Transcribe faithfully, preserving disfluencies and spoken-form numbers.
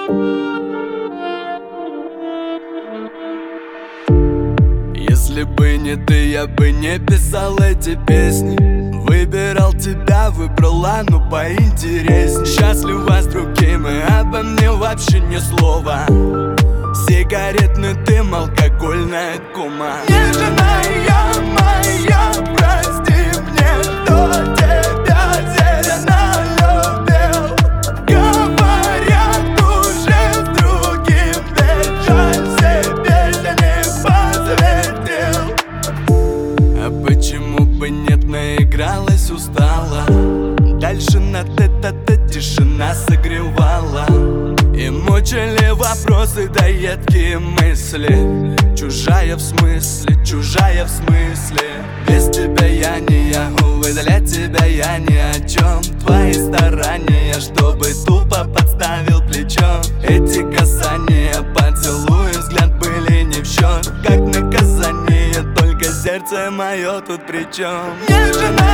Если бы не ты, я бы не писал эти песни. Выбирал тебя, выбрала, но поинтересней. Счастлива с другим, и обо мне вообще ни слова. Сигаретный дым, алкогольная кома. Нежная моя, прости мне, кто тебя зелено любил. Говорят, уже с другим, ведь жаль, себе я не посвятил. А почему бы нет, наигралась, устала. Дальше на тет-а-тет тишина согревала. И мучили вопросы, да едкие мысли. Чужая в смысле, чужая в смысле. Без тебя я не я, увы, для тебя я ни о чем. Твои старания, чтобы тупо подставил плечо. Эти касания, поцелуи, взгляд были не в счет. Как наказание, только сердце мое тут при чем. Нежная